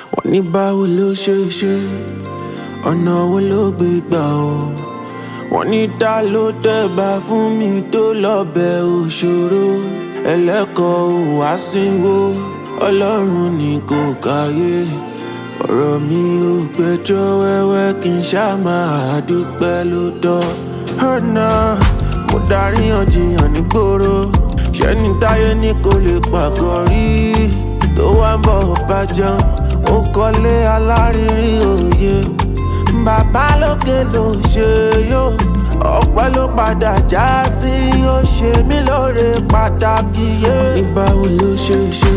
Wọ́n ní báwo ló ṣe ṣe, ọ̀nà wo ló gbé gbà o. Wọ́n ní ta ló tẹ̀bà fún mi tó lọ́bẹ̀ òṣòro. Ẹlẹ́kọ̀ọ́ ò wá sínwó, Ọlọ́run ní kò káyé. Ọ̀rọ̀ mi ò gbẹ́jọ́ wẹ́wẹ́ kí n ṣá máa dúpẹ́ ló tọ́. Ọ̀nà mo dáríyànjiyàn nígboro, ṣẹ́ni táyé ní kò lè pàgọ́ rí. Tó wá ń bọ̀ bá jẹun, ó kọ́lé alárírí òye. Bàbá lókè ló ṣe yó, ọpẹ́ ló padà já sí. Ó ṣe mí lóore pàtàkì yé. Báwo ló ṣe ṣe,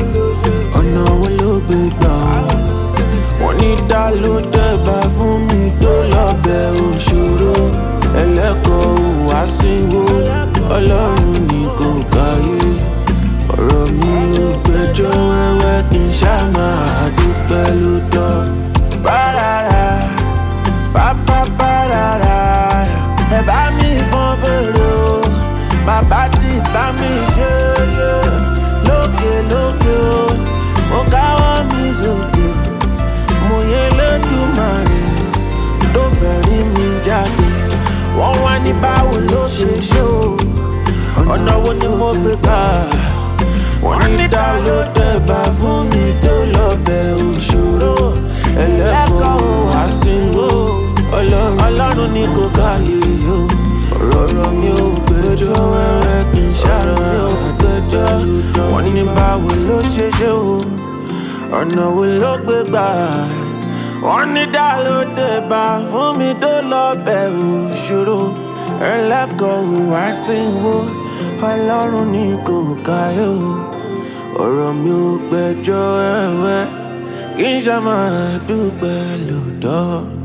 ọ̀nà wo ló gbé gbà o. Wọ́n ní ta ló tẹ̀bà fún mi tó lọ́bẹ̀ òṣòro. Ẹlẹ́kọ̀ọ́ ò wá sínwó, Ọlọ́run ní kò káyé. Ọ̀rọ̀ mi ò gbẹ́jọ́ wẹ́wẹ́ kí n ṣá máa dúpẹ́ ló tọ́. Bárara, pápá bárara, ẹ bá mi fọ́n fèrè o. Bàbá ti bá mi ṣe yé, lókè lókè o. Mo káwọ́ mi sókè, mo yẹ lẹ́dùnmáre tó fẹ́ rí mi jáde. Wọ́n wá ní báwo ló ṣe ṣe o, ọ̀nà wo ni mo gbé gbà. Wọ́n ní ta ló tẹ̀bà fún mi tó lọ́bẹ̀ òṣòro. Ẹlẹ́kọ̀ọ́ ò wá sínwó, Ọlọ́run ní kò káyé o. Ọ̀rọ̀ mi ò gbẹ́jọ́ wẹ́wẹ́ kí n ṣàrọ̀ mi ò gbẹ́jọ́. Wọ́n ní báwo ló ṣe ṣe o, ọ̀nà wo ló gbé gbà. Wọ́n ní dá ló tẹ̀bà fún mi tó lọ́bẹ̀ òṣòro. Ẹlẹ́kọ̀ọ́ ò wá sínwó, Ọlọ́run ní kò káyé o. Ọ̀rọ̀ mi ò gbẹ́jọ́ wẹ́wẹ́ kí n ṣá máa dúpẹ́ lóòótọ́.